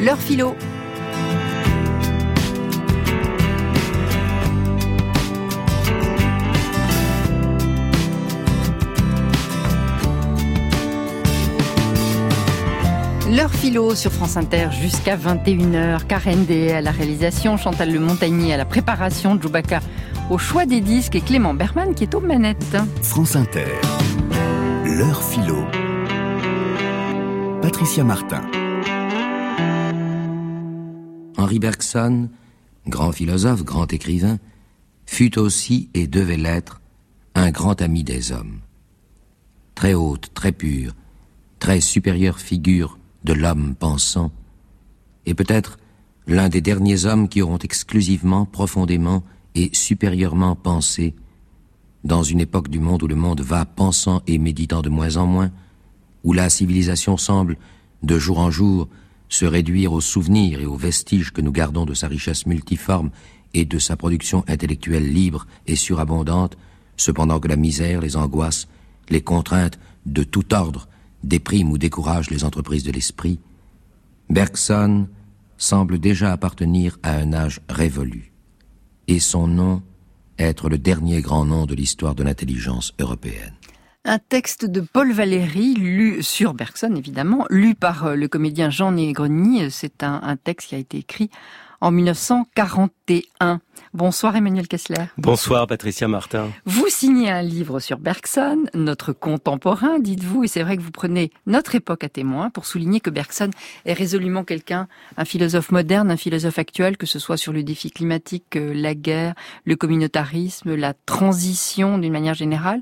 L'heure philo. L'heure philo sur France Inter jusqu'à 21h. Karen Day à la réalisation, Chantal Le Montagnier à la préparation, Djoubaka au choix des disques et Clément Berman qui est aux manettes. France Inter. L'heure philo. Patricia Martin. Henri Bergson, grand philosophe, grand écrivain, fut aussi et devait l'être un grand ami des hommes. Très haute, très pure, très supérieure figure de l'homme pensant, et peut-être l'un des derniers hommes qui auront exclusivement, profondément et supérieurement pensé, dans une époque du monde où le monde va pensant et méditant de moins en moins, où la civilisation semble, de jour en jour, se réduire aux souvenirs et aux vestiges que nous gardons de sa richesse multiforme et de sa production intellectuelle libre et surabondante, cependant que la misère, les angoisses, les contraintes de tout ordre dépriment ou découragent les entreprises de l'esprit, Bergson semble déjà appartenir à un âge révolu, et son nom être le dernier grand nom de l'histoire de l'intelligence européenne. Un texte de Paul Valéry, lu sur Bergson évidemment, lu par le comédien Jean Negroni. C'est un texte qui a été écrit en 1941. Bonsoir Emmanuel Kessler. Bonsoir Patricia Martin. Vous signez un livre sur Bergson, notre contemporain, dites-vous, et c'est vrai que vous prenez notre époque à témoin pour souligner que Bergson est résolument quelqu'un, un philosophe moderne, un philosophe actuel, que ce soit sur le défi climatique, la guerre, le communautarisme, la transition d'une manière générale.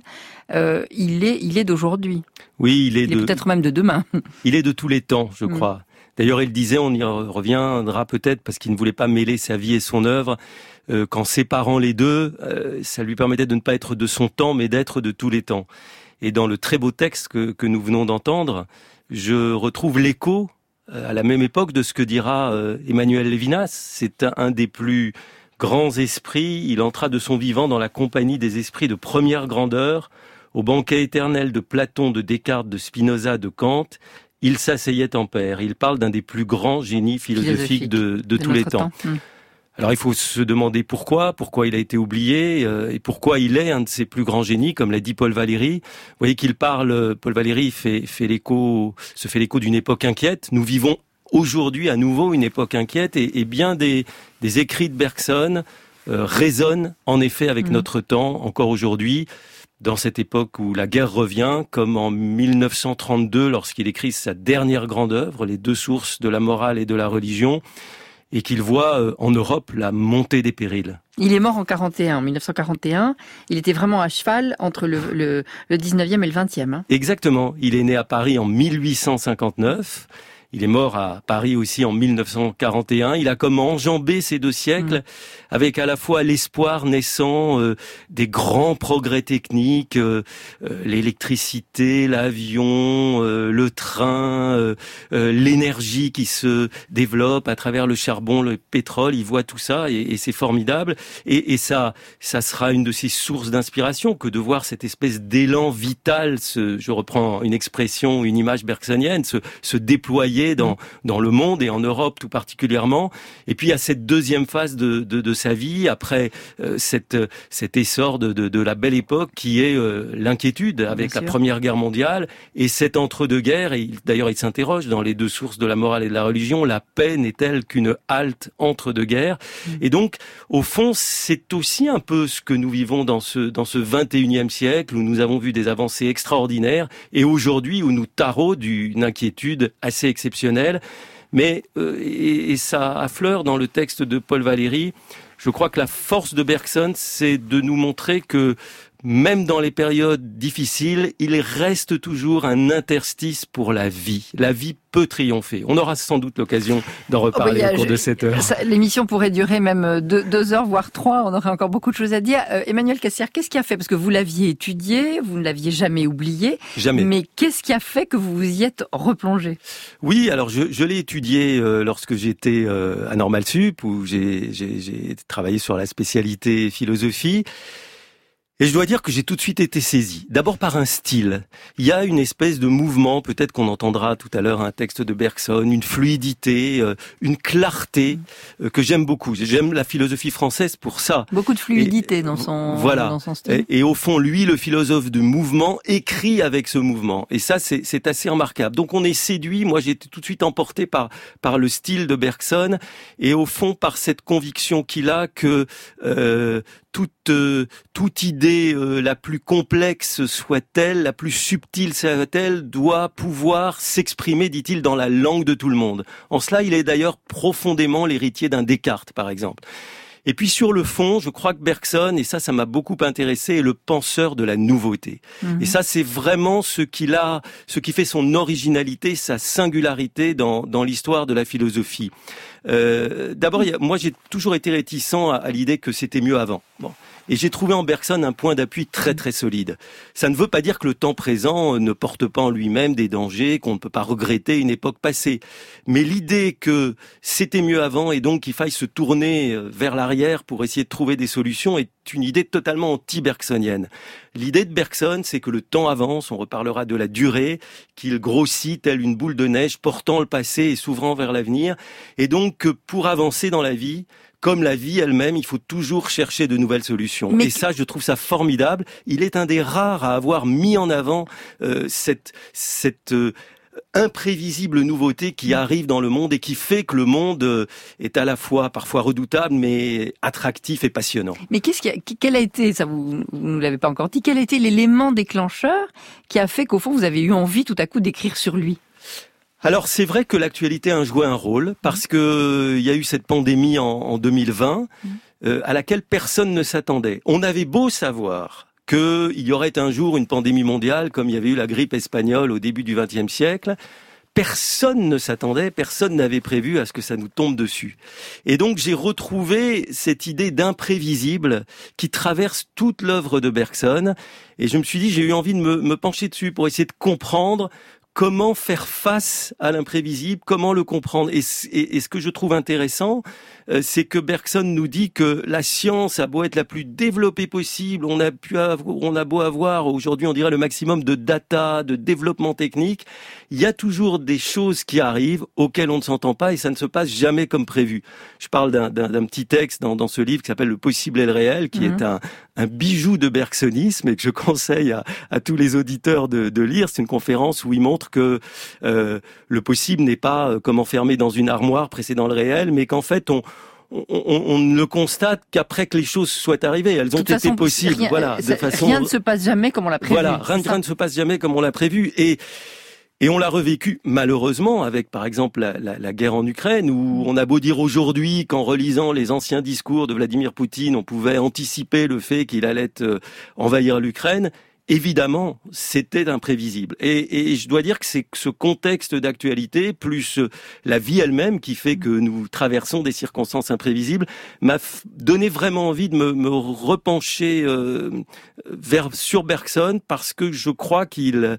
Il est d'aujourd'hui. Oui, il est peut-être même de demain. Il est de tous les temps, je crois. D'ailleurs, il disait, on y reviendra peut-être, parce qu'il ne voulait pas mêler sa vie et son œuvre, qu'en séparant les deux, ça lui permettait de ne pas être de son temps, mais d'être de tous les temps. Et dans le très beau texte que nous venons d'entendre, je retrouve l'écho, à la même époque, de ce que dira Emmanuel Levinas. C'est un des plus grands esprits. Il entra de son vivant dans la compagnie des esprits de première grandeur, au banquet éternel de Platon, de Descartes, de Spinoza, de Kant. Il s'asseyait en pair. Il parle d'un des plus grands génies philosophiques de tous les temps. Alors il faut se demander pourquoi il a été oublié et pourquoi il est un de ces plus grands génies, comme l'a dit Paul Valéry. Vous voyez qu'il parle, Paul Valéry se fait l'écho d'une époque inquiète. Nous vivons aujourd'hui à nouveau une époque inquiète et bien des écrits de Bergson résonnent en effet avec notre temps, encore aujourd'hui. Dans cette époque où la guerre revient, comme en 1932, lorsqu'il écrit sa dernière grande œuvre, Les deux sources de la morale et de la religion, et qu'il voit en Europe la montée des périls. Il est mort en 1941. Il était vraiment à cheval entre le 19e et le 20e. Exactement. Il est né à Paris en 1859. Il est mort à Paris aussi en 1941. Il a comme enjambé ces 2 siècles avec à la fois l'espoir naissant des grands progrès techniques, l'électricité, l'avion, le train, l'énergie qui se développe à travers le charbon, le pétrole. Il voit tout ça et c'est formidable. Et ça sera une de ses sources d'inspiration que de voir cette espèce d'élan vital, je reprends une expression, une image bergsonienne, se déployer dans le monde et en Europe tout particulièrement. Et puis il y a cette deuxième phase de sa vie après cet essor de la belle époque qui est l'inquiétude avec la Première Guerre mondiale et cet entre-deux-guerres. Et d'ailleurs il s'interroge dans Les deux sources de la morale et de la religion, la paix n'est-elle qu'une halte entre deux guerres? Et donc au fond c'est aussi un peu ce que nous vivons dans ce 21e siècle où nous avons vu des avancées extraordinaires et aujourd'hui où nous taraude une inquiétude assez exceptionnelle. Mais, et ça affleure dans le texte de Paul Valéry, je crois que la force de Bergson, c'est de nous montrer que même dans les périodes difficiles, il reste toujours un interstice pour la vie. La vie peut triompher. On aura sans doute l'occasion d'en reparler au cours de cette heure. L'émission pourrait durer même 2 heures, voire 3. On aurait encore beaucoup de choses à dire. Emmanuel Kessler, qu'est-ce qui a fait? Parce que vous l'aviez étudié, vous ne l'aviez jamais oublié. Jamais. Mais qu'est-ce qui a fait que vous vous y êtes replongé? Oui, alors je l'ai étudié lorsque j'étais à Normal Sup, où j'ai travaillé sur la spécialité philosophie. Et je dois dire que j'ai tout de suite été saisi. D'abord par un style. Il y a une espèce de mouvement, peut-être qu'on entendra tout à l'heure un texte de Bergson, une fluidité, une clarté que j'aime beaucoup. J'aime la philosophie française pour ça. Beaucoup de fluidité dans son style. Et au fond, lui, le philosophe de mouvement, écrit avec ce mouvement. Et ça, c'est assez remarquable. Donc on est séduit. Moi, j'ai été tout de suite emporté par le style de Bergson et au fond par cette conviction qu'il a que toute idée la plus complexe soit-elle, la plus subtile soit-elle, doit pouvoir s'exprimer, dit-il, dans la langue de tout le monde. En cela, il est d'ailleurs profondément l'héritier d'un Descartes, par exemple. Et puis sur le fond, je crois que Bergson, et ça m'a beaucoup intéressé, est le penseur de la nouveauté. Et ça, c'est vraiment ce qui fait son originalité, sa singularité dans l'histoire de la philosophie. D'abord, moi j'ai toujours été réticent à l'idée que c'était mieux avant. Bon. Et j'ai trouvé en Bergson un point d'appui très très solide. Ça ne veut pas dire que le temps présent ne porte pas en lui-même des dangers, qu'on ne peut pas regretter une époque passée. Mais l'idée que c'était mieux avant et donc qu'il faille se tourner vers l'arrière pour essayer de trouver des solutions est une idée totalement anti-bergsonienne. L'idée de Bergson, c'est que le temps avance, on reparlera de la durée, qu'il grossit telle une boule de neige portant le passé et s'ouvrant vers l'avenir. Et donc que pour avancer dans la vie, comme la vie elle-même, il faut toujours chercher de nouvelles solutions. Et ça, je trouve ça formidable. Il est un des rares à avoir mis en avant cette imprévisible nouveauté qui arrive dans le monde et qui fait que le monde est à la fois parfois redoutable, mais attractif et passionnant. Mais quel a été, ça vous ne l'avez pas encore dit, quel a été l'élément déclencheur qui a fait qu'au fond vous avez eu envie tout à coup d'écrire sur lui ? Alors c'est vrai que l'actualité a joué un rôle parce que il y a eu cette pandémie en 2020 à laquelle personne ne s'attendait. On avait beau savoir qu'il y aurait un jour une pandémie mondiale comme il y avait eu la grippe espagnole au début du XXe siècle. Personne ne s'attendait, personne n'avait prévu à ce que ça nous tombe dessus. Et donc j'ai retrouvé cette idée d'imprévisible qui traverse toute l'œuvre de Bergson. Et je me suis dit, j'ai eu envie de me pencher dessus pour essayer de comprendre comment faire face à l'imprévisible, comment le comprendre. Et ce que je trouve intéressant, c'est que Bergson nous dit que la science a beau être la plus développée possible, on a beau avoir, aujourd'hui on dirait le maximum de data, de développement technique, il y a toujours des choses qui arrivent auxquelles on ne s'entend pas et ça ne se passe jamais comme prévu. Je parle d'un petit texte dans ce livre qui s'appelle Le possible et le réel, qui est un bijou de bergsonisme et que je conseille à tous les auditeurs de lire. C'est une conférence où il montre que le possible n'est pas comme enfermé dans une armoire précédant le réel, mais qu'en fait on ne le constate qu'après que les choses soient arrivées. Elles ont été possibles. Rien ne se passe jamais comme on l'a prévu. Voilà, rien ne se passe jamais comme on l'a prévu. Et on l'a revécu, malheureusement, avec, par exemple, la guerre en Ukraine, où on a beau dire aujourd'hui qu'en relisant les anciens discours de Vladimir Poutine, on pouvait anticiper le fait qu'il allait envahir l'Ukraine. Évidemment, c'était imprévisible. Et je dois dire que c'est ce contexte d'actualité, plus la vie elle-même, qui fait que nous traversons des circonstances imprévisibles, m'a donné vraiment envie de me repencher sur Bergson, parce que je crois qu'il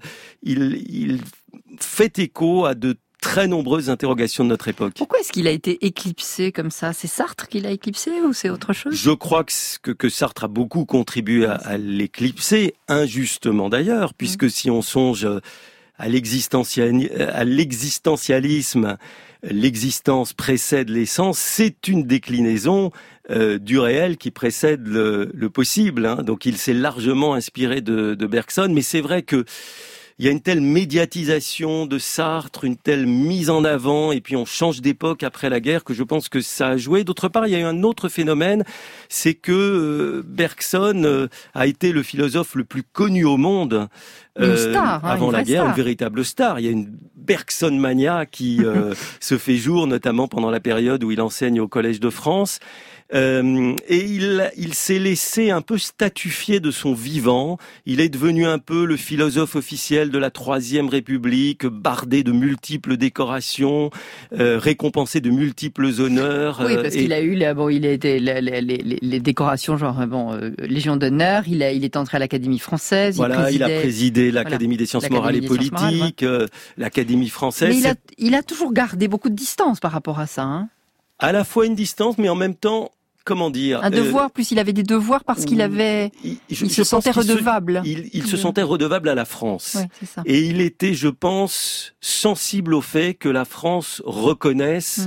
fait écho à de très nombreuses interrogations de notre époque. Pourquoi est-ce qu'il a été éclipsé comme ça ? C'est Sartre qui l'a éclipsé ou c'est autre chose ? Je crois que Sartre a beaucoup contribué à l'éclipser, injustement d'ailleurs, puisque si on songe à l'existentialisme, l'existence précède l'essence, c'est une déclinaison du réel qui précède le possible. Hein. Donc il s'est largement inspiré de Bergson, mais c'est vrai que il y a une telle médiatisation de Sartre, une telle mise en avant, et puis on change d'époque après la guerre que je pense que ça a joué. D'autre part, il y a eu un autre phénomène, c'est que Bergson a été le philosophe le plus connu au monde une star, avant la guerre, star. Une véritable star. Il y a une Bergsonmania qui se fait jour, notamment pendant la période où il enseigne au Collège de France. Et il s'est laissé un peu statufier de son vivant. Il est devenu un peu le philosophe officiel de la Troisième République, bardé de multiples décorations, récompensé de multiples honneurs. Oui, parce qu'il a eu, il a été les décorations, genre Légion d'honneur. Il est entré à l'Académie française. Il a présidé l'Académie des sciences morales et politiques, l'Académie française. Mais il a toujours gardé beaucoup de distance par rapport à ça. Hein. À la fois une distance, mais en même temps, comment dire, un devoir, plus il avait des devoirs parce qu'il avait, il se sentait redevable. Il se sentait redevable à la France. Ouais, c'est ça. Et il était, je pense, sensible au fait que la France reconnaisse.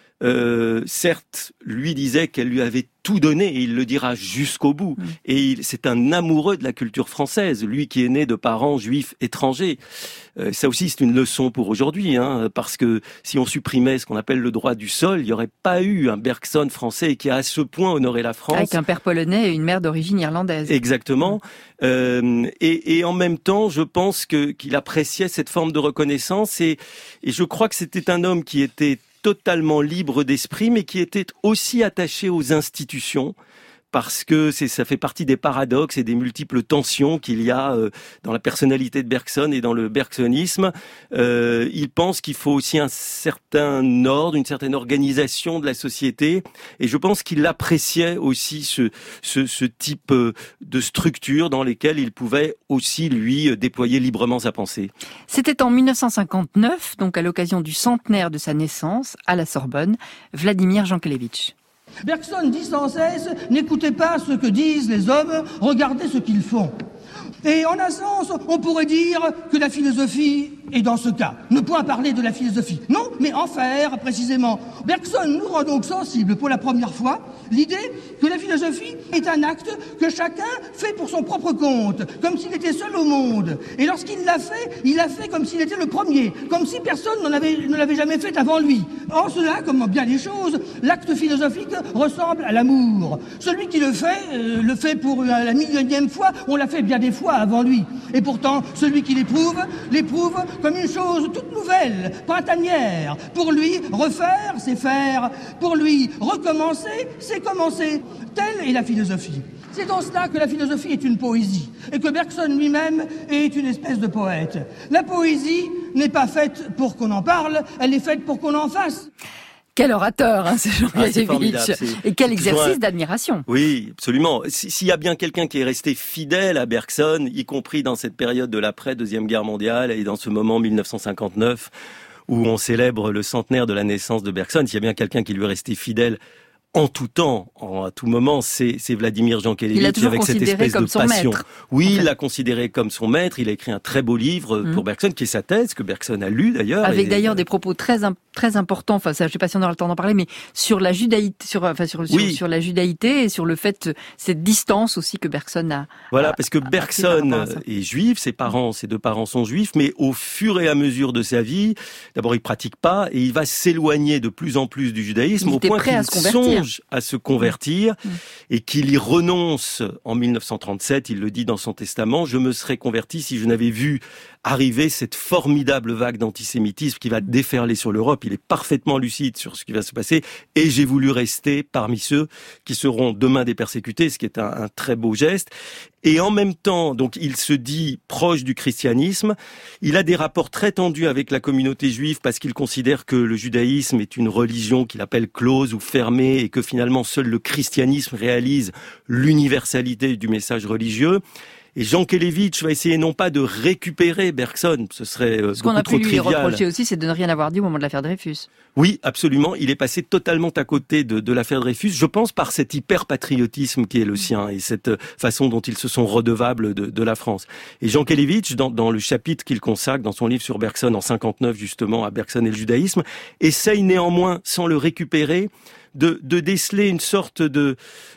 Certes, lui disait qu'elle lui avait tout donné, et il le dira jusqu'au bout. Et c'est un amoureux de la culture française, lui qui est né de parents juifs étrangers. Ça aussi, c'est une leçon pour aujourd'hui, parce que si on supprimait ce qu'on appelle le droit du sol, il n'y aurait pas eu un Bergson français qui a à ce point honoré la France. Avec un père polonais et une mère d'origine irlandaise. Exactement. Et en même temps, je pense qu'il appréciait cette forme de reconnaissance, et je crois que c'était un homme qui était totalement libre d'esprit, mais qui était aussi attaché aux institutions, parce que ça fait partie des paradoxes et des multiples tensions qu'il y a dans la personnalité de Bergson et dans le bergsonisme. Il pense qu'il faut aussi un certain ordre, une certaine organisation de la société, et je pense qu'il appréciait aussi ce type de structure dans lesquelles il pouvait aussi, lui, déployer librement sa pensée. C'était en 1959, donc à l'occasion du centenaire de sa naissance, à la Sorbonne, Vladimir Jankélévitch. Bergson dit sans cesse « N'écoutez pas ce que disent les hommes, regardez ce qu'ils font ». Et en un sens, on pourrait dire que la philosophie est dans ce cas. Ne point parler de la philosophie. Non, mais en faire, précisément. Bergson nous rend donc sensible pour la première fois l'idée que la philosophie est un acte que chacun fait pour son propre compte, comme s'il était seul au monde. Et lorsqu'il l'a fait, il l'a fait comme s'il était le premier, comme si personne ne l'avait jamais fait avant lui. En cela, comme en bien des choses, l'acte philosophique ressemble à l'amour. Celui qui le fait pour la millionième fois, on l'a fait bien des fois avant lui. Et pourtant, celui qui l'éprouve comme une chose toute nouvelle, printanière. Pour lui, refaire, c'est faire. Pour lui, recommencer, c'est commencer. Telle est la philosophie. C'est dans cela que la philosophie est une poésie, et que Bergson lui-même est une espèce de poète. La poésie n'est pas faite pour qu'on en parle, elle est faite pour qu'on en fasse. Quel orateur, ce Jankélévitch. Et quel exercice d'admiration. Oui, absolument. S'il y a bien quelqu'un qui est resté fidèle à Bergson, y compris dans cette période de l'après-Deuxième Guerre mondiale et dans ce moment 1959, où on célèbre le centenaire de la naissance de Bergson, s'il y a bien quelqu'un qui lui est resté fidèle en tout temps, à tout moment, c'est Vladimir Jankélévitch avec cette espèce de passion. Oui, il l'a considéré comme son maître. Il a écrit un très beau livre pour Bergson, qui est sa thèse, que Bergson a lu d'ailleurs. Avec d'ailleurs des propos très importants. Enfin, ça, je sais pas si on aura le temps d'en parler, mais sur la judaïté, sur la judaïté et sur le fait, cette distance aussi que Bergson a. Voilà, parce que Bergson est juif, ses deux parents sont juifs, mais au fur et à mesure de sa vie, d'abord il pratique pas et il va s'éloigner de plus en plus du judaïsme au point qu'il songe à se convertir et qu'il y renonce en 1937. Il le dit dans son testament: je me serais converti si je n'avais vu arriver cette formidable vague d'antisémitisme qui va déferler sur l'Europe. Il est parfaitement lucide sur ce qui va se passer et j'ai voulu rester parmi ceux qui seront demain des persécutés, ce qui est un très beau geste. Et en même temps, donc, il se dit proche du christianisme. Il a des rapports très tendus avec la communauté juive parce qu'il considère que le judaïsme est une religion qu'il appelle close ou fermée et que finalement seul le christianisme réalise l'universalité du message religieux. Et Jankélévitch va essayer non pas de récupérer Bergson, ce serait beaucoup trop trivial. Ce qu'on a pu lui reprocher aussi, c'est de ne rien avoir dit au moment de l'affaire Dreyfus. Oui, absolument. Il est passé totalement à côté de l'affaire Dreyfus, je pense par cet hyper-patriotisme qui est le sien et cette façon dont ils se sont redevables de la France. Et Jankélévitch, dans le chapitre qu'il consacre dans son livre sur Bergson en 59 justement à Bergson et le judaïsme, essaye néanmoins, sans le récupérer, de déceler une sorte de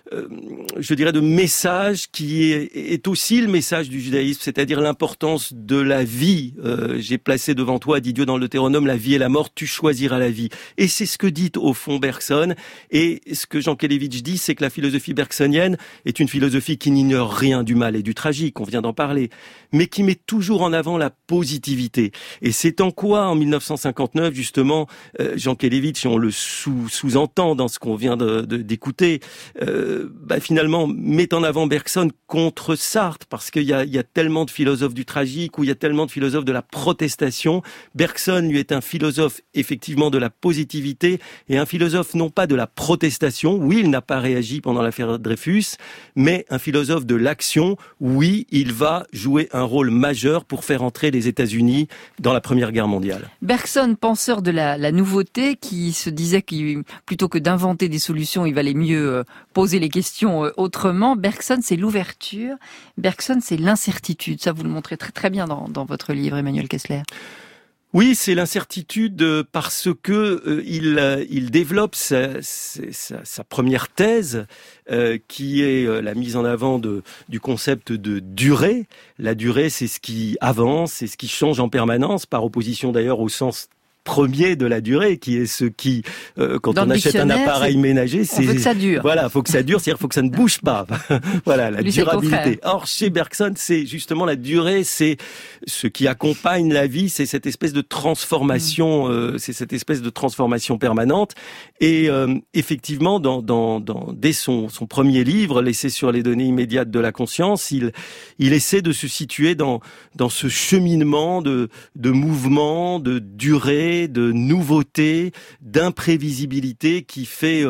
message qui est aussi le message du judaïsme, c'est-à-dire l'importance de la vie. J'ai placé devant toi, dit Dieu dans le Deutéronome, la vie et la mort, tu choisiras la vie. Et c'est ce que dit au fond Bergson. Et ce que Jankélévitch dit, c'est que la philosophie bergsonienne est une philosophie qui n'ignore rien du mal et du tragique, on vient d'en parler, mais qui met toujours en avant la positivité. Et c'est en quoi, en 1959, justement, Jankélévitch, on le sous-entend dans ce qu'on vient d'écouter, finalement met en avant Bergson contre Sartre, parce qu'il y a tellement de philosophes du tragique, ou il y a tellement de philosophes de la protestation. Bergson, lui, est un philosophe effectivement de la positivité, et un philosophe non pas de la protestation, oui, il n'a pas réagi pendant l'affaire Dreyfus, mais un philosophe de l'action, oui, il va jouer un rôle majeur pour faire entrer les États-Unis dans la Première Guerre mondiale. Bergson, penseur de la nouveauté, qui se disait que plutôt que d'inventer des solutions, il valait mieux poser les questions autrement. Bergson, c'est l'ouverture. Bergson, c'est l'incertitude. Ça, vous le montrez très très bien dans votre livre, Emmanuel Kessler. Oui, c'est l'incertitude parce que il développe sa première thèse qui est la mise en avant du concept de durée. La durée, c'est ce qui avance, c'est ce qui change en permanence, par opposition d'ailleurs au sens premier de la durée, qui est ce qui, quand on achète un appareil ménager, on veut que ça dure. Voilà, faut que ça dure, c'est-à-dire faut que ça ne bouge pas. Voilà, la durabilité. Or, chez Bergson, c'est justement la durée, c'est ce qui accompagne la vie, c'est cette espèce de transformation, c'est cette espèce de transformation permanente. Et effectivement, dès son premier livre, l'essai sur les données immédiates de la conscience, il essaie de se situer dans ce cheminement de mouvement, de durée, de nouveauté, d'imprévisibilité qui fait,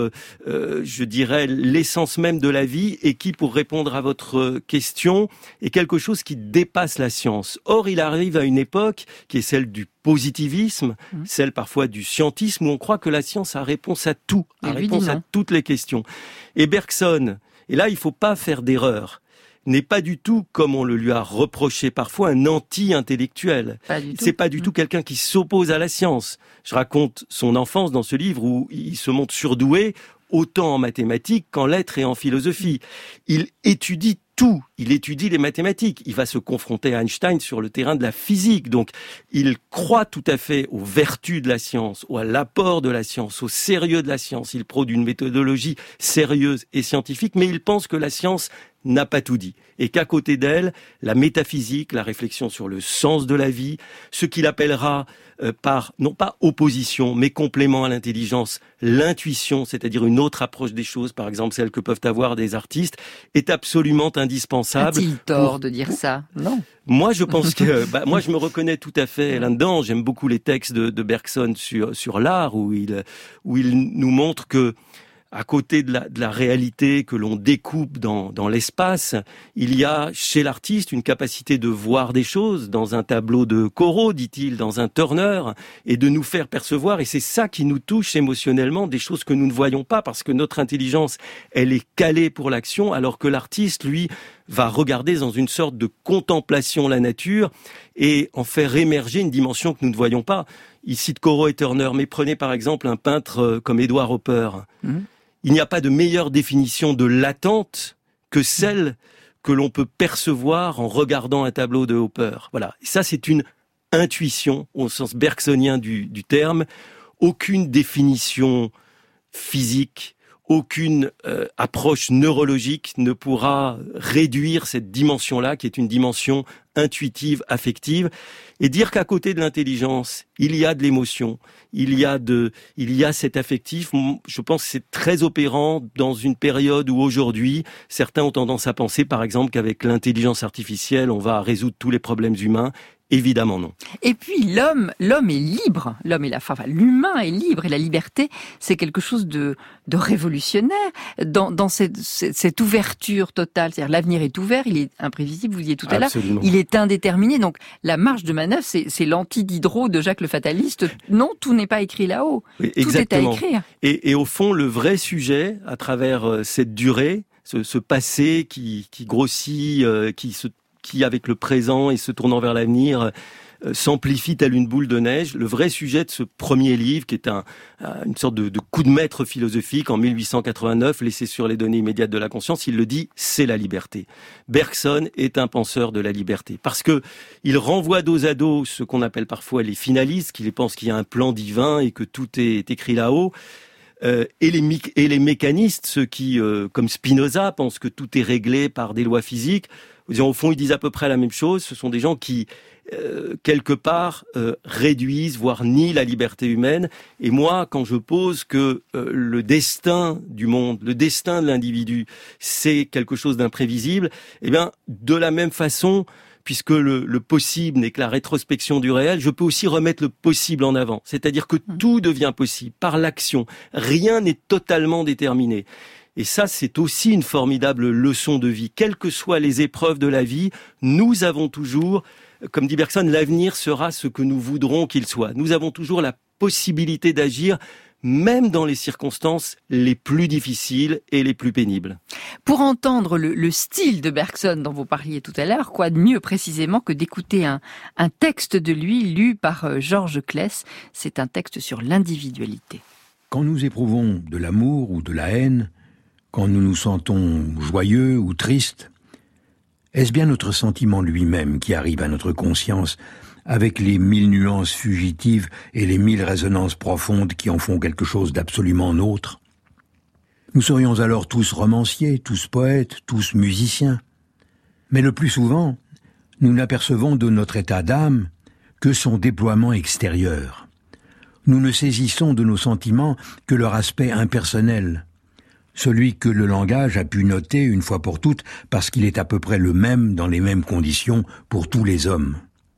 je dirais, l'essence même de la vie, et qui, pour répondre à votre question, est quelque chose qui dépasse la science. Or, il arrive à une époque qui est celle du positivisme, celle parfois du scientisme, où on croit que la science a réponse à tout, a réponse à toutes les questions. Et Bergson, et là il faut pas faire d'erreur, n'est pas du tout, comme on le lui a reproché parfois, un anti-intellectuel. C'est pas du tout quelqu'un qui s'oppose à la science. Je raconte son enfance dans ce livre où il se montre surdoué, autant en mathématiques qu'en lettres et en philosophie. Il étudie tout. Il étudie les mathématiques. Il va se confronter à Einstein sur le terrain de la physique. Donc, il croit tout à fait aux vertus de la science, à l'apport de la science, au sérieux de la science. Il prône une méthodologie sérieuse et scientifique, mais il pense que la science n'a pas tout dit. Et qu'à côté d'elle, la métaphysique, la réflexion sur le sens de la vie, ce qu'il appellera par, non pas opposition, mais complément à l'intelligence, l'intuition, c'est-à-dire une autre approche des choses, par exemple celle que peuvent avoir des artistes, est absolument indispensable. A-t-il tort de dire ça? Non. Moi, je pense que, moi, je me reconnais tout à fait là-dedans. J'aime beaucoup les textes de Bergson sur l'art, où il nous montre que, à côté de la réalité que l'on découpe dans l'espace, il y a chez l'artiste une capacité de voir des choses dans un tableau de Corot, dit-il, dans un Turner, et de nous faire percevoir, et c'est ça qui nous touche émotionnellement, des choses que nous ne voyons pas, parce que notre intelligence, elle est calée pour l'action, alors que l'artiste, lui, va regarder dans une sorte de contemplation la nature et en faire émerger une dimension que nous ne voyons pas. Il cite Corot et Turner, mais prenez par exemple un peintre comme Edward Hopper. Il n'y a pas de meilleure définition de l'attente que celle que l'on peut percevoir en regardant un tableau de Hopper. Voilà. Et ça, c'est une intuition au sens bergsonien du terme. Aucune définition physique, aucune approche neurologique ne pourra réduire cette dimension-là, qui est une dimension intuitive, affective, et dire qu'à côté de l'intelligence, il y a de l'émotion, il y a cet affectif. Je pense que c'est très opérant dans une période où aujourd'hui, certains ont tendance à penser, par exemple, qu'avec l'intelligence artificielle, on va résoudre tous les problèmes humains. Évidemment non. Et puis l'homme est libre. L'humain est libre, et la liberté, c'est quelque chose de révolutionnaire dans cette ouverture totale. C'est-à-dire l'avenir est ouvert, il est imprévisible, vous disiez tout à l'heure, il est indéterminé. Donc la marge de manœuvre, c'est l'anti-Diderot de Jacques le Fataliste. Non, tout n'est pas écrit là-haut. Oui, tout est à écrire. Et au fond, le vrai sujet, à travers cette durée, ce passé qui grossit, qui avec le présent et se tournant vers l'avenir s'amplifie telle une boule de neige. Le vrai sujet de ce premier livre, qui est une sorte de coup de maître philosophique en 1889, l'essai sur les données immédiates de la conscience, il le dit, c'est la liberté. Bergson est un penseur de la liberté, parce que il renvoie dos à dos ce qu'on appelle parfois les finalistes, qui pensent qu'il y a un plan divin et que tout est écrit là-haut. et les mécanistes, ceux qui, comme Spinoza, pensent que tout est réglé par des lois physiques. Au fond, ils disent à peu près la même chose. Ce sont des gens qui, quelque part, réduisent, voire nient la liberté humaine. Et moi, quand je pose que le destin du monde, le destin de l'individu, c'est quelque chose d'imprévisible, eh bien, de la même façon, puisque le possible n'est que la rétrospection du réel, je peux aussi remettre le possible en avant. C'est-à-dire que tout devient possible par l'action. Rien n'est totalement déterminé. Et ça, c'est aussi une formidable leçon de vie. Quelles que soient les épreuves de la vie, nous avons toujours, comme dit Bergson, l'avenir sera ce que nous voudrons qu'il soit. Nous avons toujours la possibilité d'agir, même dans les circonstances les plus difficiles et les plus pénibles. Pour entendre le style de Bergson dont vous parliez tout à l'heure, quoi de mieux précisément que d'écouter un texte de lui lu par Georges Claes. C'est un texte sur l'individualité. Quand nous éprouvons de l'amour ou de la haine, quand nous nous sentons joyeux ou tristes, est-ce bien notre sentiment lui-même qui arrive à notre conscience avec les 1000 nuances fugitives et les 1000 résonances profondes qui en font quelque chose d'absolument nôtre? Nous serions alors tous romanciers, tous poètes, tous musiciens. Mais le plus souvent, nous n'apercevons de notre état d'âme que son déploiement extérieur. Nous ne saisissons de nos sentiments que leur aspect impersonnel, celui que le langage a pu noter une fois pour toutes parce qu'il est à peu près le même dans les mêmes conditions pour tous les hommes.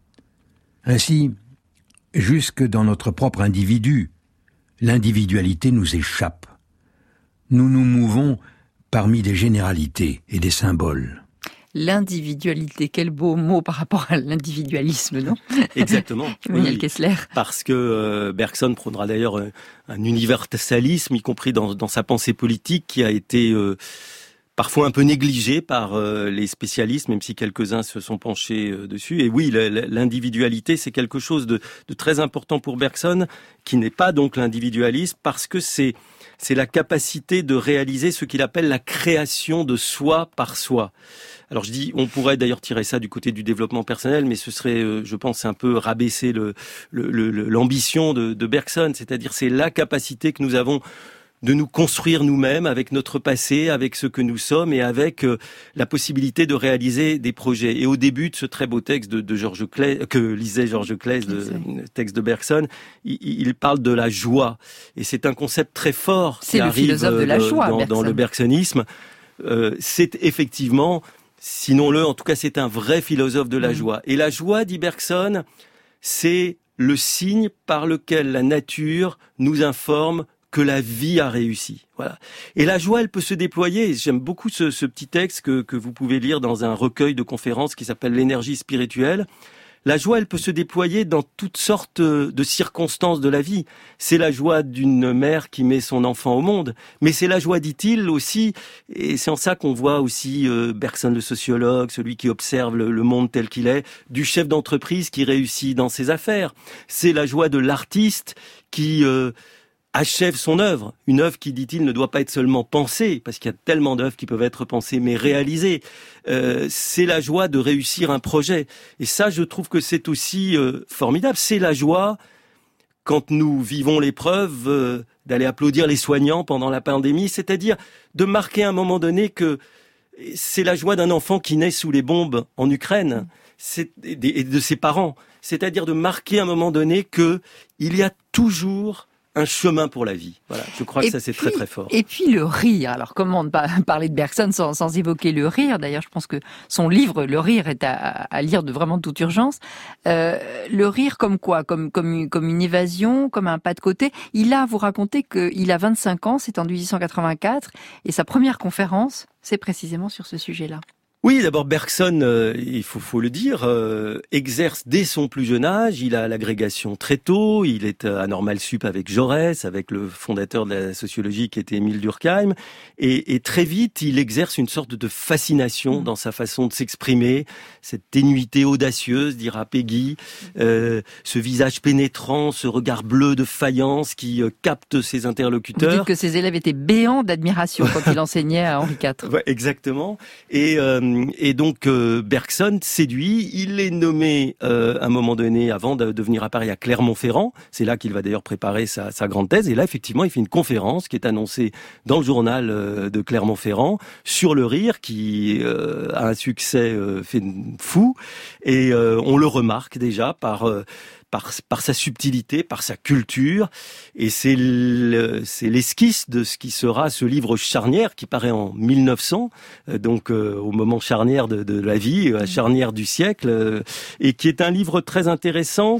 Ainsi, jusque dans notre propre individu, l'individualité nous échappe. Nous nous mouvons parmi des généralités et des symboles. L'individualité, quel beau mot par rapport à l'individualisme, non? Exactement. Emmanuel Kessler. Parce que Bergson prendra d'ailleurs un universalisme, y compris dans sa pensée politique, qui a été parfois un peu négligé par les spécialistes, même si quelques-uns se sont penchés dessus. Et oui, l'individualité, c'est quelque chose de très important pour Bergson, qui n'est pas donc l'individualisme, parce que c'est la capacité de réaliser ce qu'il appelle la création de soi par soi. Alors je dis, on pourrait d'ailleurs tirer ça du côté du développement personnel, mais ce serait, je pense, un peu rabaisser l'ambition de Bergson. C'est-à-dire, c'est la capacité que nous avons de nous construire nous-mêmes avec notre passé, avec ce que nous sommes et avec la possibilité de réaliser des projets. Et au début de ce très beau texte de Georges Claes, que lisait Georges Claes, le texte de Bergson, il parle de la joie. Et c'est un concept très fort qui arrive de la joie, dans le bergsonisme. C'est effectivement, sinon en tout cas, c'est un vrai philosophe de la joie. Et la joie, dit Bergson, c'est le signe par lequel la nature nous informe que la vie a réussi. Voilà. Et la joie, elle peut se déployer. J'aime beaucoup ce petit texte que vous pouvez lire dans un recueil de conférences qui s'appelle L'énergie spirituelle. La joie, elle peut se déployer dans toutes sortes de circonstances de la vie. C'est la joie d'une mère qui met son enfant au monde. Mais c'est la joie, dit-il, aussi, et c'est en ça qu'on voit aussi Bergson le sociologue, celui qui observe le monde tel qu'il est, du chef d'entreprise qui réussit dans ses affaires. C'est la joie de l'artiste qui achève son œuvre. Une œuvre qui, dit-il, ne doit pas être seulement pensée, parce qu'il y a tellement d'œuvres qui peuvent être pensées, mais réalisées. C'est la joie de réussir un projet. Et ça, je trouve que c'est aussi formidable. C'est la joie, quand nous vivons l'épreuve, d'aller applaudir les soignants pendant la pandémie, c'est-à-dire de marquer à un moment donné que c'est la joie d'un enfant qui naît sous les bombes en Ukraine, et de ses parents. C'est-à-dire de marquer à un moment donné que il y a toujours un chemin pour la vie. Voilà, je crois que ça c'est très très fort. Et puis le rire. Alors comment ne pas parler de Bergson sans évoquer le rire? D'ailleurs, je pense que son livre Le Rire est à lire de vraiment toute urgence. Le rire comme quoi? Comme une évasion, comme un pas de côté. Il a, vous racontez qu'il a 25 ans, c'est en 1884, et sa première conférence, c'est précisément sur ce sujet-là. Oui, d'abord Bergson, il faut le dire, exerce dès son plus jeune âge. Il a l'agrégation très tôt. Il est à Normal Sup avec Jaurès, avec le fondateur de la sociologie qui était Émile Durkheim. Et très vite, il exerce une sorte de fascination dans sa façon de s'exprimer. Cette ténuité audacieuse, dira Peggy, ce visage pénétrant, ce regard bleu de faïence qui capte ses interlocuteurs. Vous dites que ses élèves étaient béants d'admiration quand il enseignait à Henri IV. Ouais, exactement. Et Et donc Bergson séduit, il est nommé à un moment donné, avant de venir à Paris, à Clermont-Ferrand. C'est là qu'il va d'ailleurs préparer sa grande thèse. Et là, effectivement, il fait une conférence qui est annoncée dans le journal de Clermont-Ferrand sur le rire, qui a un succès fou. Et on le remarque déjà par sa subtilité, par sa culture, et c'est l'esquisse de ce qui sera ce livre charnière qui paraît en 1900, donc au moment charnière de la vie, à charnière du siècle, et qui est un livre très intéressant,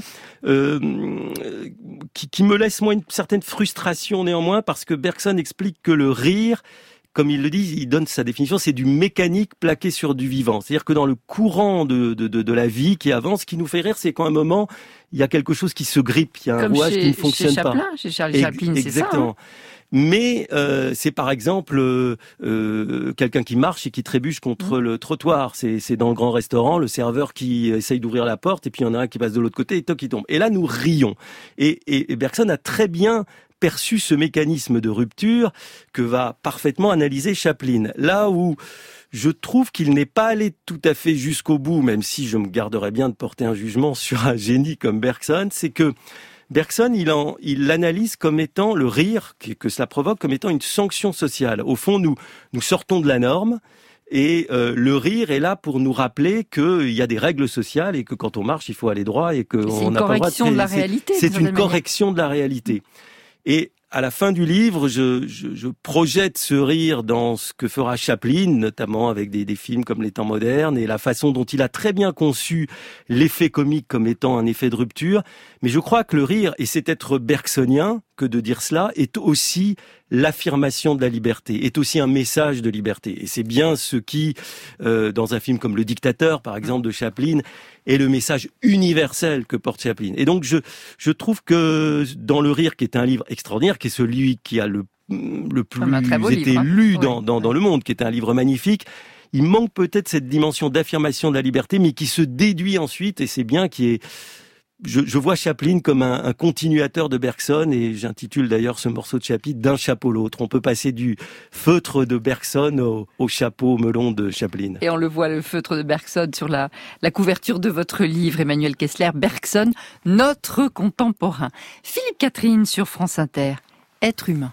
qui me laisse moi une certaine frustration néanmoins, parce que Bergson explique que le rire, comme il le dit, il donne sa définition, c'est du mécanique plaqué sur du vivant. C'est-à-dire que dans le courant de la vie qui avance, ce qui nous fait rire, c'est qu'à un moment, il y a quelque chose qui se grippe, il y a un rouage qui ne fonctionne pas. Chez Charlie Chaplin, c'est ça. Exactement. Mais c'est par exemple quelqu'un qui marche et qui trébuche contre le trottoir. C'est dans le grand restaurant, le serveur qui essaye d'ouvrir la porte et puis il y en a un qui passe de l'autre côté et toc, il tombe. Et là, nous rions. Et Bergson a très bien perçu ce mécanisme de rupture que va parfaitement analyser Chaplin. Là où je trouve qu'il n'est pas allé tout à fait jusqu'au bout, même si je me garderais bien de porter un jugement sur un génie comme Bergson, c'est que Bergson, il l'analyse comme étant le rire que cela provoque, comme étant une sanction sociale. Au fond, nous sortons de la norme. Et le rire est là pour nous rappeler qu'il y a des règles sociales et que quand on marche, il faut aller droit et qu'on n'a pas le droit de... C'est une correction de la réalité. C'est une correction de la réalité. Et à la fin du livre, je projette ce rire dans ce que fera Chaplin, notamment avec des films comme Les Temps modernes et la façon dont il a très bien conçu l'effet comique comme étant un effet de rupture. Mais je crois que le rire, et c'est être bergsonien que de dire cela, est aussi l'affirmation de la liberté, est aussi un message de liberté. Et c'est bien ce qui, dans un film comme Le Dictateur, par exemple, de Chaplin, est le message universel que porte Chaplin. Et donc, je trouve que dans Le Rire, qui est un livre extraordinaire, qui est celui qui a le plus été lu dans le monde, qui est un livre magnifique, il manque peut-être cette dimension d'affirmation de la liberté, mais qui se déduit ensuite, et c'est bien qui est... Je vois Chaplin comme un continuateur de Bergson, et j'intitule d'ailleurs ce morceau de chapitre d'un chapeau l'autre. On peut passer du feutre de Bergson au chapeau melon de Chaplin. Et on le voit, le feutre de Bergson sur la couverture de votre livre, Emmanuel Kessler, Bergson, notre contemporain. Philippe Catherine sur France Inter, Être humain.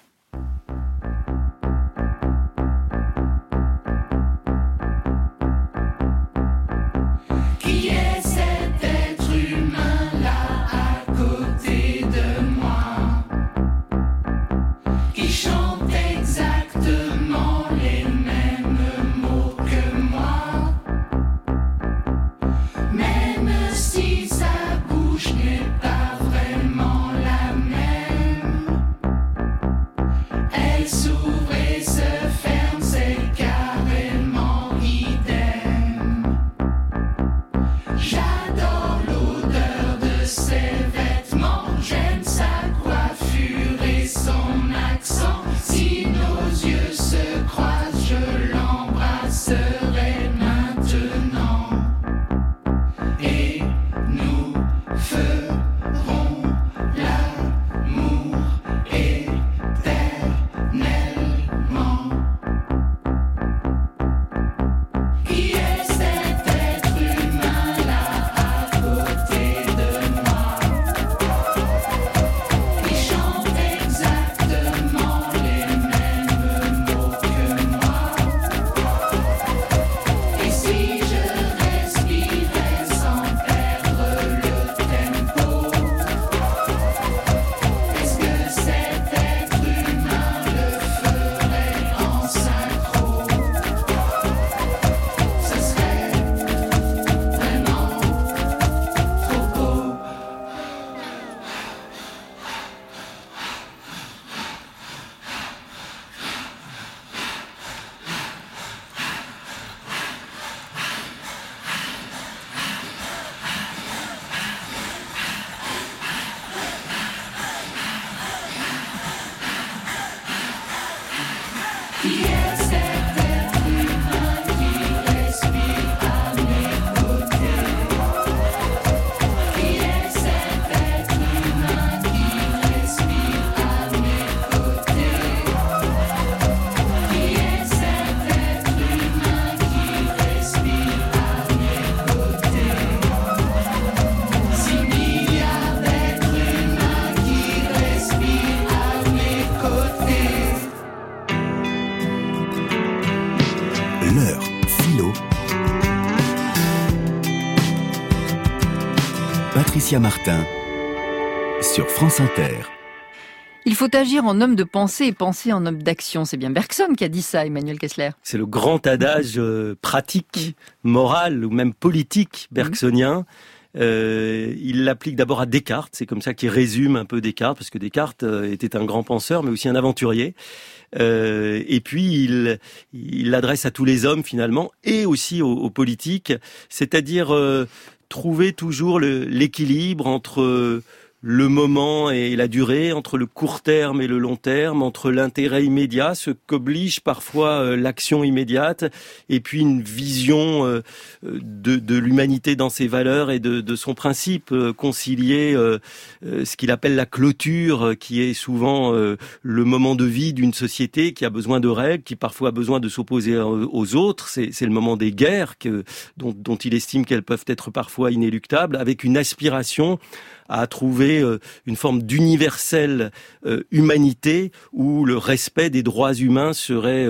Patricia Martin sur France Inter. Il faut agir en homme de pensée et penser en homme d'action. C'est bien Bergson qui a dit ça, Emmanuel Kessler. C'est le grand adage pratique, moral ou même politique bergsonien. Il l'applique d'abord à Descartes, c'est comme ça qu'il résume un peu Descartes, parce que Descartes était un grand penseur, mais aussi un aventurier. Et puis il l'adresse à tous les hommes finalement, et aussi aux politiques, c'est-à-dire trouver toujours l'équilibre entre le moment et la durée, entre le court terme et le long terme, entre l'intérêt immédiat, ce qu'oblige parfois l'action immédiate, et puis une vision de l'humanité dans ses valeurs et de son principe, concilier ce qu'il appelle la clôture, qui est souvent le moment de vie d'une société qui a besoin de règles, qui parfois a besoin de s'opposer aux autres. C'est le moment des guerres dont il estime qu'elles peuvent être parfois inéluctables, avec une aspiration à trouver une forme d'universelle humanité où le respect des droits humains serait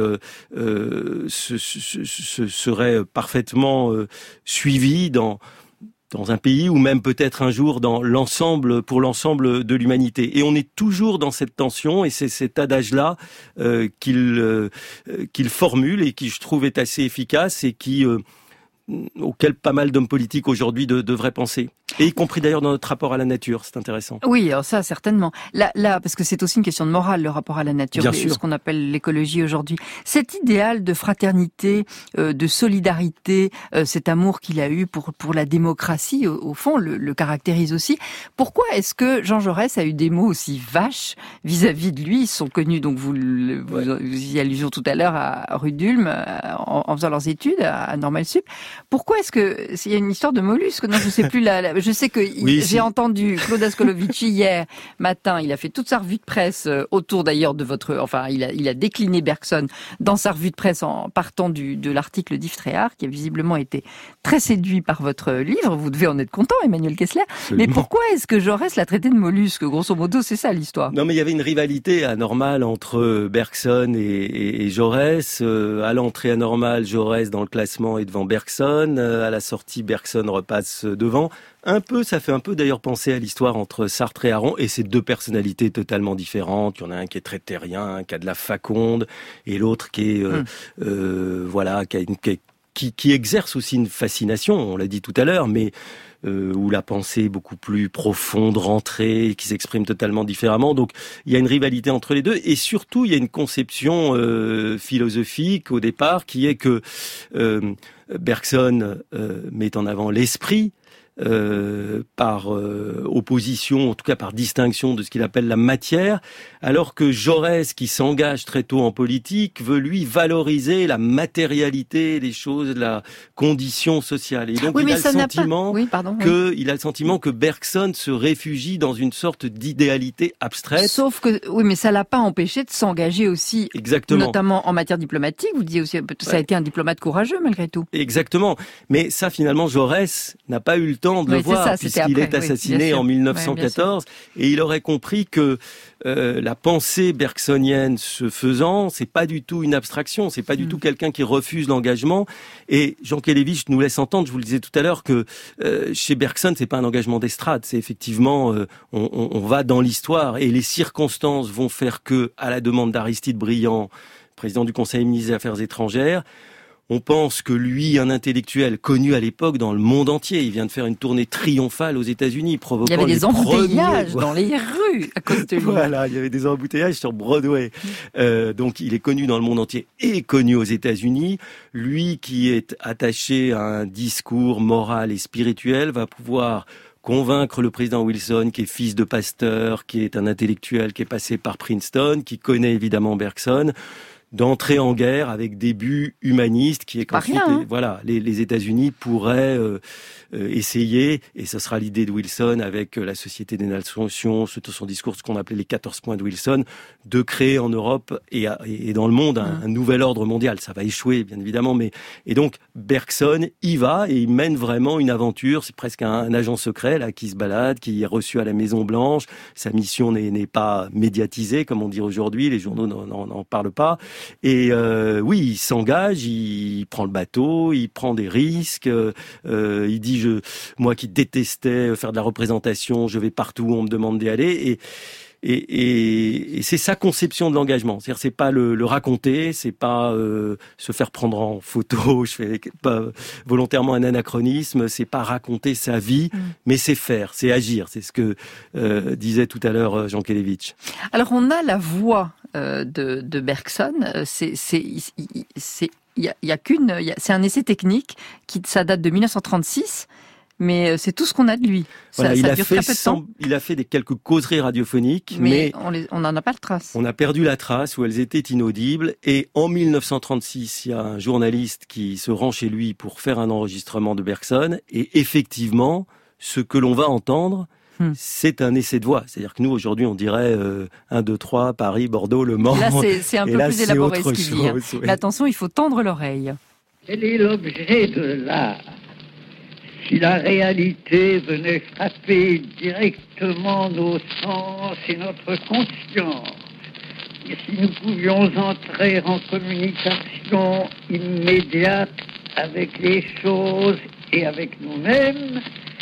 parfaitement suivi dans un pays ou même peut-être un jour pour l'ensemble de l'humanité. Et on est toujours dans cette tension, et c'est cet adage-là qu'il formule et qui, je trouve, est assez efficace et auquel pas mal d'hommes politiques aujourd'hui devraient penser. Et y compris d'ailleurs dans notre rapport à la nature, c'est intéressant. Oui, alors ça certainement. Là, parce que c'est aussi une question de morale, le rapport à la nature, ce qu'on appelle l'écologie aujourd'hui. Cet idéal de fraternité, de solidarité, cet amour qu'il a eu pour la démocratie, au fond, le caractérise aussi. Pourquoi est-ce que Jean Jaurès a eu des mots aussi vaches vis-à-vis de lui? Ils sont connus, donc vous y allusion tout à l'heure à Rue d'Ulm, en faisant leurs études à Normal Sup. Pourquoi est-ce que il y a une histoire de mollusque? Non, je sais plus je sais que j'ai entendu Claude Ascolovici hier matin. Il a fait toute sa revue de presse autour d'ailleurs de il a décliné Bergson dans sa revue de presse en partant de l'article d'Yves Tréhard, qui a visiblement été très séduit par votre livre. Vous devez en être content, Emmanuel Kessler. Absolument. Mais pourquoi est-ce que Jaurès l'a traité de mollusque? Grosso modo, c'est ça l'histoire. Non, mais il y avait une rivalité anormale entre Bergson et Jaurès. À l'entrée anormale, Jaurès dans le classement est devant Bergson. À la sortie, Bergson repasse devant. Ça fait un peu d'ailleurs penser à l'histoire entre Sartre et Aron, et ces deux personnalités totalement différentes. Il y en a un qui est très terrien, qui a de la faconde, et l'autre qui est, qui exerce aussi une fascination, on l'a dit tout à l'heure, mais où la pensée est beaucoup plus profonde, rentrée, qui s'exprime totalement différemment. Donc il y a une rivalité entre les deux, et surtout il y a une conception philosophique au départ qui est que Bergson met en avant l'esprit, par opposition, en tout cas par distinction de ce qu'il appelle la matière, alors que Jaurès, qui s'engage très tôt en politique, veut lui valoriser la matérialité des choses, la condition sociale. Et donc il a le sentiment que Bergson se réfugie dans une sorte d'idéalité abstraite. Sauf que, oui, mais ça l'a pas empêché de s'engager aussi, exactement, notamment en matière diplomatique. Vous disiez aussi, ça a été un diplomate courageux malgré tout. Exactement. Mais ça, finalement, Jaurès n'a pas eu le temps de le voir, puisqu'il est assassiné en 1914, et il aurait compris que la pensée bergsonienne se faisant, c'est pas du tout une abstraction, c'est pas du tout quelqu'un qui refuse l'engagement. Et Jean Kelevich nous laisse entendre, je vous le disais tout à l'heure, que chez Bergson, c'est pas un engagement d'estrade, c'est effectivement on va dans l'histoire, et les circonstances vont faire que, à la demande d'Aristide Briand, président du Conseil ministre des Affaires étrangères, on pense que lui, un intellectuel connu à l'époque dans le monde entier, il vient de faire une tournée triomphale aux États-Unis, provoquant il y avait des embouteillages dans les rues à cause de lui. Voilà, il y avait des embouteillages sur Broadway. Donc il est connu dans le monde entier et connu aux États-Unis. Lui qui est attaché à un discours moral et spirituel va pouvoir convaincre le président Wilson, qui est fils de pasteur, qui est un intellectuel qui est passé par Princeton, qui connaît évidemment Bergson, d'entrer en guerre avec des buts humanistes, qui est qu'ensuite, les États-Unis pourraient essayer, et ce sera l'idée de Wilson avec la Société des Nations, son discours, ce qu'on appelait les 14 points de Wilson, de créer en Europe et dans le monde un nouvel ordre mondial. Ça va échouer, bien évidemment, et donc Bergson y va, et il mène vraiment une aventure. C'est presque un agent secret là qui se balade, qui est reçu à la Maison Blanche. Sa mission n'est pas médiatisée, comme on dit aujourd'hui, les journaux n'en parlent pas. Oui, il s'engage, il prend le bateau, il prend des risques. Il dit moi qui détestais faire de la représentation, je vais partout où on me demande d'y aller. Et c'est sa conception de l'engagement. C'est-à-dire, c'est pas le raconter, c'est pas se faire prendre en photo. Je fais pas volontairement un anachronisme. C'est pas raconter sa vie, mais c'est faire, c'est agir. C'est ce que disait tout à l'heure Jean Kelevitch. Alors, on a la voix de Bergson. C'est un essai technique ça date de 1936. Mais c'est tout ce qu'on a de lui. Voilà, ça dure très peu de temps. Il a fait quelques causeries radiophoniques, mais on n'en a pas de trace. On a perdu la trace où elles étaient inaudibles. Et en 1936, il y a un journaliste qui se rend chez lui pour faire un enregistrement de Bergson. Et effectivement, ce que l'on va entendre, c'est un essai de voix. C'est-à-dire que nous, aujourd'hui, on dirait 1, 2, 3, Paris, Bordeaux, Le Mans. Là, c'est un peu plus élaboré ce qu'il dit. Oui. Mais attention, il faut tendre l'oreille. Quel est l'objet de l'art ? Si la réalité venait frapper directement nos sens et notre conscience, et si nous pouvions entrer en communication immédiate avec les choses et avec nous-mêmes,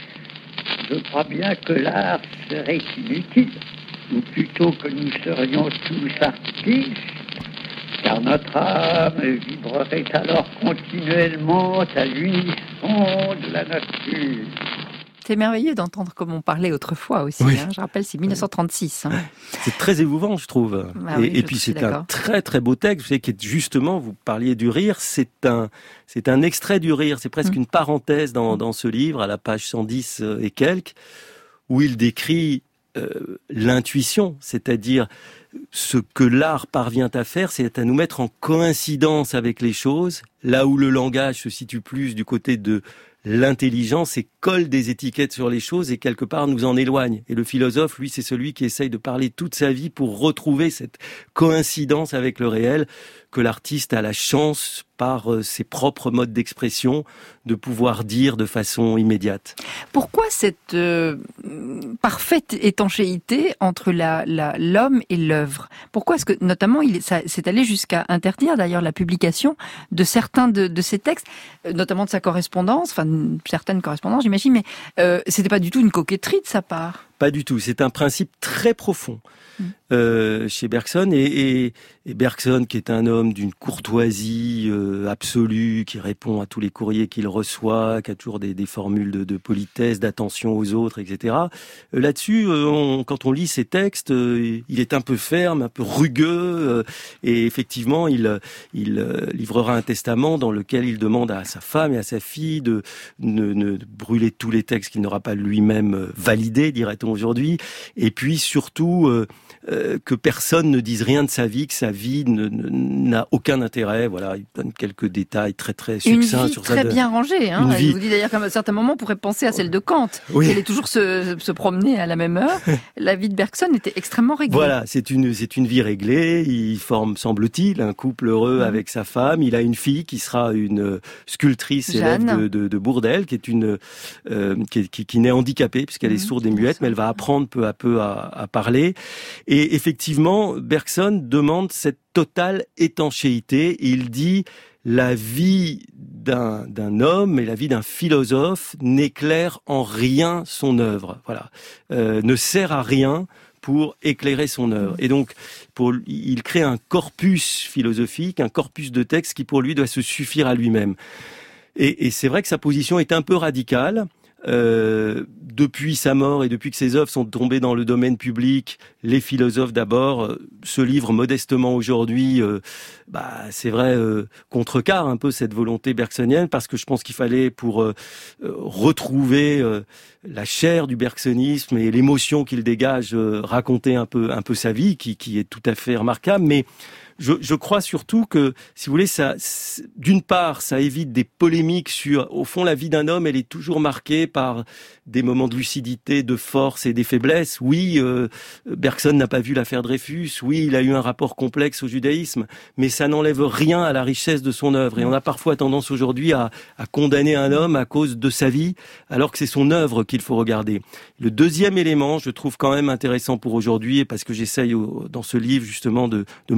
je crois bien que l'art serait inutile, ou plutôt que nous serions tous artistes, car notre âme vibrerait alors continuellement à l'unisson de la nature. C'est merveilleux d'entendre comme on parlait autrefois aussi. Oui. Je rappelle, c'est 1936. C'est très émouvant, je trouve. Et puis c'est un très très beau texte. Vous savez, qui est justement, vous parliez du rire, c'est un extrait du rire. C'est presque une parenthèse dans ce livre, à la page 110 et quelques, où il décrit l'intuition, c'est-à-dire ce que l'art parvient à faire, c'est à nous mettre en coïncidence avec les choses, là où le langage se situe plus du côté de l'intelligence et colle des étiquettes sur les choses et quelque part nous en éloigne. Et le philosophe, lui, c'est celui qui essaye de parler toute sa vie pour retrouver cette coïncidence avec le réel que l'artiste a la chance, par ses propres modes d'expression, de pouvoir dire de façon immédiate. Pourquoi cette parfaite étanchéité entre l'homme et l'œuvre ? Pourquoi est-ce que, notamment, ça s'est allé jusqu'à interdire d'ailleurs la publication de certains de ses textes, notamment de sa correspondance, enfin certaines correspondances, j'imagine, mais c'était pas du tout une coquetterie de sa part. Pas du tout. C'est un principe très profond chez Bergson. Et Bergson, qui est un homme d'une courtoisie absolue, qui répond à tous les courriers qu'il reçoit, qui a toujours des formules de politesse, d'attention aux autres, etc. Là-dessus, quand on lit ses textes, il est un peu ferme, un peu rugueux. Et effectivement, il livrera un testament dans lequel il demande à sa femme et à sa fille de ne brûler tous les textes qu'il n'aura pas lui-même validés, dirait-on aujourd'hui. Et puis surtout que personne ne dise rien de sa vie, que sa vie n'a aucun intérêt. Voilà, il donne quelques détails très très succincts sur ça. Une vie très bien rangée. Une vie. Il vous dit d'ailleurs qu'à un certain moment, on pourrait penser à celle de Kant. Oui. Elle est toujours se promener à la même heure. La vie de Bergson était extrêmement réglée. Voilà, c'est une vie réglée. Il forme, semble-t-il, un couple heureux avec sa femme. Il a une fille qui sera une sculptrice élève de Bourdelle, qui est qui naît handicapée puisqu'elle est sourde et muette, mais elle va apprendre peu à peu à parler. Et effectivement, Bergson demande cette totale étanchéité. Il dit la vie d'un homme et la vie d'un philosophe n'éclaire en rien son œuvre. Voilà, ne sert à rien pour éclairer son œuvre. Et donc, il crée un corpus philosophique, un corpus de textes qui pour lui doit se suffire à lui-même. Et c'est vrai que sa position est un peu radicale. Depuis sa mort et depuis que ses œuvres sont tombées dans le domaine public, les philosophes d'abord se livrent modestement aujourd'hui, c'est vrai, contrecarrent un peu cette volonté bergsonienne, parce que je pense qu'il fallait, pour retrouver la chair du bergsonisme et l'émotion qu'il dégage, raconter un peu sa vie, qui est tout à fait remarquable, mais je crois surtout que, si vous voulez, ça, d'une part, ça évite des polémiques sur, au fond, la vie d'un homme, elle est toujours marquée par des moments de lucidité, de force et des faiblesses. Oui, Bergson n'a pas vu l'affaire Dreyfus. Oui, il a eu un rapport complexe au judaïsme, mais ça n'enlève rien à la richesse de son œuvre. Et on a parfois tendance aujourd'hui à condamner un homme à cause de sa vie, alors que c'est son œuvre qu'il faut regarder. Le deuxième élément, je trouve quand même intéressant pour aujourd'hui, et parce que j'essaye dans ce livre justement de me projeter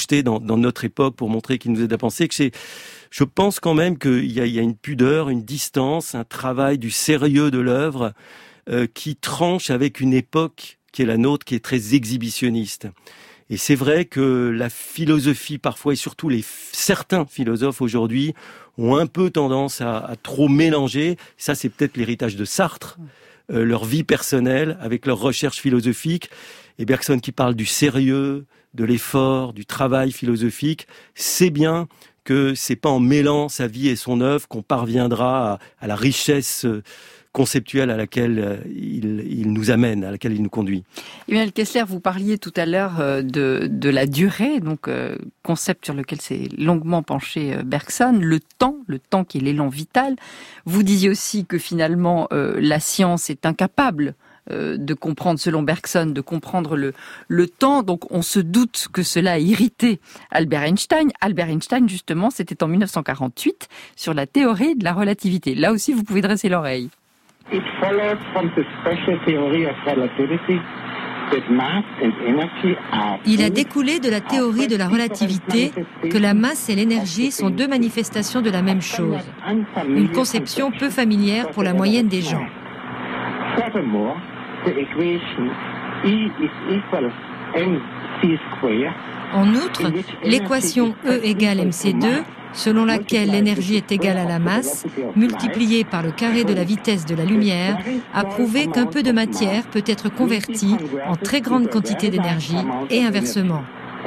projeter dans notre époque pour montrer qu'il nous aide à penser, que je pense quand même qu'il y a une pudeur, une distance, un travail du sérieux de l'œuvre qui tranche avec une époque qui est la nôtre, qui est très exhibitionniste. Et c'est vrai que la philosophie parfois, et surtout certains philosophes aujourd'hui, ont un peu tendance à trop mélanger. Ça, c'est peut-être l'héritage de Sartre, leur vie personnelle avec leurs recherches philosophiques. Et Bergson qui parle du sérieux, de l'effort, du travail philosophique, c'est bien que c'est pas en mêlant sa vie et son œuvre qu'on parviendra à la richesse conceptuelle à laquelle il nous amène, à laquelle il nous conduit. Emmanuel Kessler, vous parliez tout à l'heure de la durée, donc concept sur lequel s'est longuement penché Bergson, le temps qui est l'élan vital. Vous disiez aussi que finalement la science est incapable de comprendre, selon Bergson, de comprendre le temps. Donc on se doute que cela a irrité Albert Einstein. Albert Einstein, justement, c'était en 1948 sur la théorie de la relativité. Là aussi, vous pouvez dresser l'oreille. It follows from the special theory of relativity that mass and energy are... Il a découlé de la théorie de la relativité que la masse et l'énergie sont deux manifestations de la même chose. Une conception peu familière pour la moyenne des gens. Furthermore, the equation E is equal mc square. En outre, l'équation E égale mc2, selon laquelle l'énergie est égale à la masse, multipliée par le carré de la vitesse de la lumière, a prouvé qu'un peu de matière peut être convertie en très grande quantité d'énergie et inversement.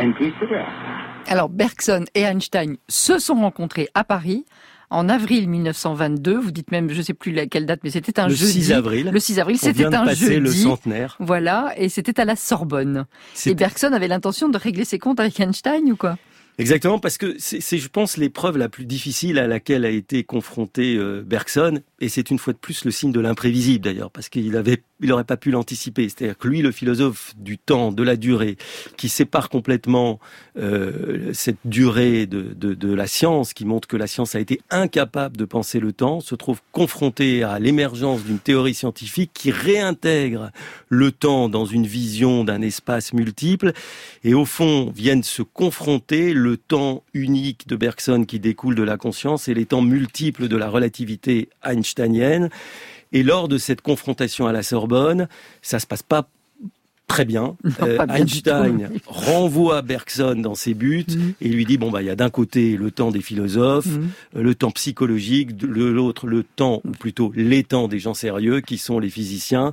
Alors Bergson et Einstein se sont rencontrés à Paris en avril 1922. Vous dites même, je ne sais plus quelle date, mais c'était un jeudi. Le 6 avril. Le 6 avril, c'était un jeudi. Le centenaire. Voilà, et c'était à la Sorbonne. Et Bergson avait l'intention de régler ses comptes avec Einstein ou quoi ? Exactement, parce que c'est, je pense, l'épreuve la plus difficile à laquelle a été confronté Bergson, et c'est une fois de plus le signe de l'imprévisible d'ailleurs, parce qu'il aurait pas pu l'anticiper. C'est-à-dire que lui, le philosophe du temps, de la durée, qui sépare complètement cette durée de la science, qui montre que la science a été incapable de penser le temps, se trouve confronté à l'émergence d'une théorie scientifique qui réintègre le temps dans une vision d'un espace multiple, et au fond viennent se confronter le temps unique de Bergson qui découle de la conscience et les temps multiples de la relativité einsteinienne. Et lors de cette confrontation à la Sorbonne, ça se passe pas très bien. Einstein renvoie Bergson dans ses buts et lui dit il y a d'un côté le temps des philosophes, le temps psychologique, de l'autre le temps, ou plutôt les temps des gens sérieux qui sont les physiciens.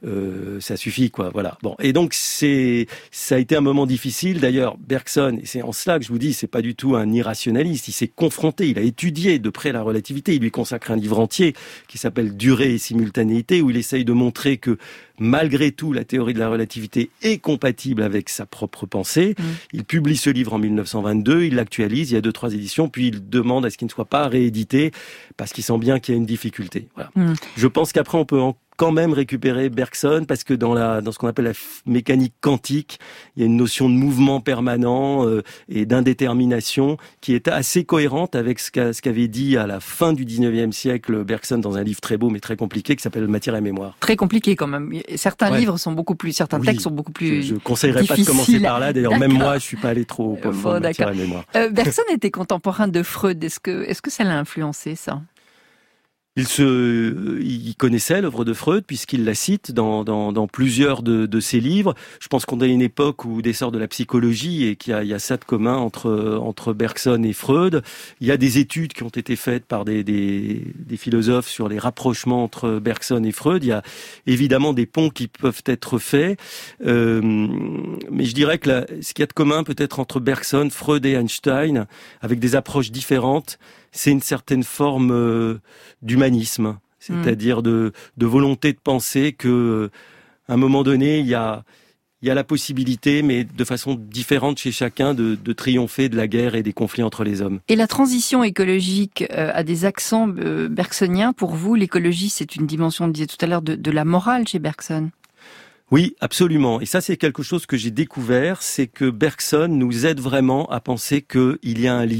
Ça suffit quoi, voilà. Bon, et donc ça a été un moment difficile. D'ailleurs, Bergson, et c'est en cela que je vous dis, c'est pas du tout un irrationaliste. Il s'est confronté, il a étudié de près la relativité. Il lui consacre un livre entier qui s'appelle Durée et simultanéité, où il essaye de montrer que malgré tout, la théorie de la relativité est compatible avec sa propre pensée. Il publie ce livre en 1922, il l'actualise, il y a 2-3 éditions, puis il demande à ce qu'il ne soit pas réédité parce qu'il sent bien qu'il y a une difficulté. Voilà. Je pense qu'après on peut quand même récupérer Bergson parce que dans ce qu'on appelle la mécanique quantique, il y a une notion de mouvement permanent et d'indétermination qui est assez cohérente avec ce qu'avait dit à la fin du 19e siècle Bergson dans un livre très beau mais très compliqué qui s'appelle Matière et mémoire. Très compliqué quand même. Certains livres sont beaucoup plus, certains textes sont beaucoup plus Je conseillerais pas de commencer par là. D'ailleurs, même moi, je suis pas allé trop au fond de Matière et mémoire. Bergson était contemporain de Freud. Est-ce que ça l'a influencé, ça ? Il connaissait l'œuvre de Freud puisqu'il la cite dans plusieurs de ses livres. Je pense qu'on est à une époque où d'essor de la psychologie et qu'il y a ça de commun entre Bergson et Freud. Il y a des études qui ont été faites par des philosophes sur les rapprochements entre Bergson et Freud. Il y a évidemment des ponts qui peuvent être faits. Mais je dirais que ce qu'il y a de commun peut-être entre Bergson, Freud et Einstein, avec des approches différentes, c'est une certaine forme d'humanisme, c'est-à-dire de volonté de penser que, à un moment donné, il y a la possibilité, mais de façon différente chez chacun, de triompher de la guerre et des conflits entre les hommes. Et la transition écologique a des accents bergsoniens. Pour vous, l'écologie, c'est une dimension, on disait tout à l'heure, de la morale chez Bergson. Oui, absolument. Et ça, c'est quelque chose que j'ai découvert, c'est que Bergson nous aide vraiment à penser qu'il y a un lien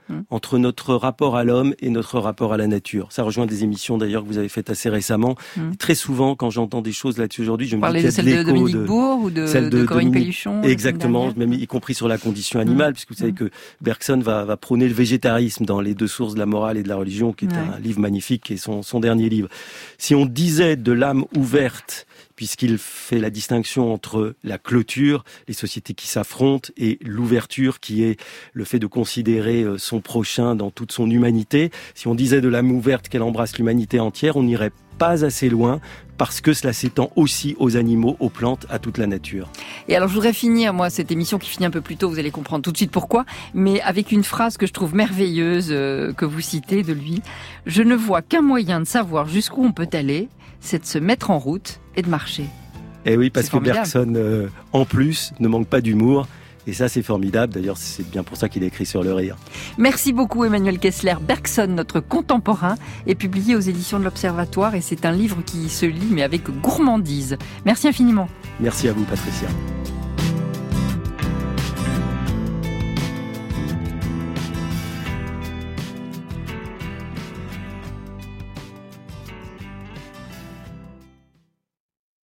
entre notre rapport à l'homme et notre rapport à la nature. Ça rejoint des émissions d'ailleurs que vous avez faites assez récemment. Très souvent, quand j'entends des choses là-dessus aujourd'hui, je me dis qu'il y a de l'écho de Dominique Bourg ou de Corinne Pelluchon. Exactement, même y compris sur la condition animale, puisque vous savez que Bergson va prôner le végétarisme dans Les deux sources de la morale et de la religion, qui est un livre magnifique, qui est son dernier livre. Si on disait de l'âme ouverte, puisqu'il fait la distinction entre la clôture, les sociétés qui s'affrontent, et l'ouverture, qui est le fait de considérer son prochain dans toute son humanité. Si on disait de l'âme ouverte qu'elle embrasse l'humanité entière, on n'irait pas assez loin, parce que cela s'étend aussi aux animaux, aux plantes, à toute la nature. Et alors je voudrais finir, moi, cette émission qui finit un peu plus tôt, vous allez comprendre tout de suite pourquoi, mais avec une phrase que je trouve merveilleuse, que vous citez de lui. « Je ne vois qu'un moyen de savoir jusqu'où on peut aller, c'est de se mettre en route et de marcher. » Et oui, parce que Bergson, en plus, ne manque pas d'humour. Et ça, c'est formidable. D'ailleurs, c'est bien pour ça qu'il a écrit sur le rire. Merci beaucoup, Emmanuel Kessler. Bergson, notre contemporain, est publié aux éditions de l'Observatoire et c'est un livre qui se lit, mais avec gourmandise. Merci infiniment. Merci à vous, Patricia.